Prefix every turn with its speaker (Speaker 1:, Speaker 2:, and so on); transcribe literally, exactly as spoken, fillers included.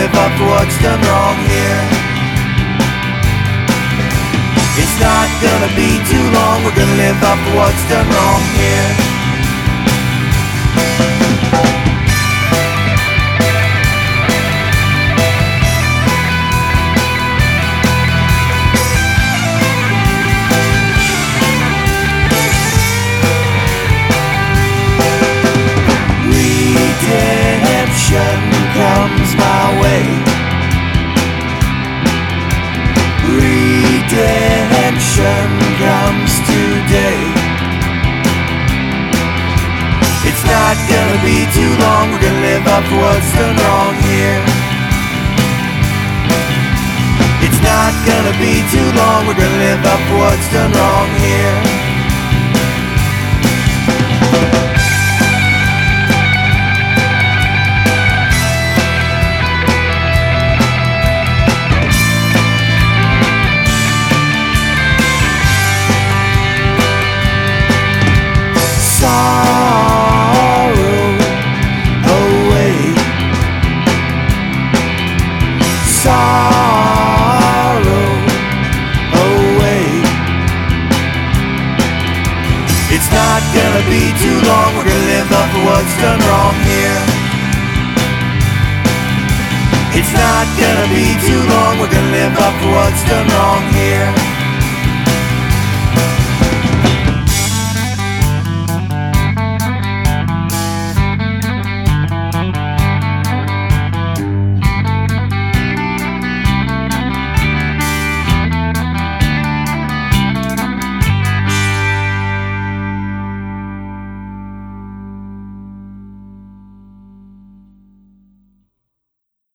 Speaker 1: live up for what's done wrong here. It's not gonna be too long, we're gonna live up for what's done wrong here. Comes my way. Redemption comes today. It's not gonna be too long, we're gonna live up for what's done wrong here. It's not gonna be too long, we're gonna live up for what's done wrong here. It's not gonna be too long, we're gonna live up for what's done wrong here. It's not gonna be too long, we're gonna live up for what's done wrong here.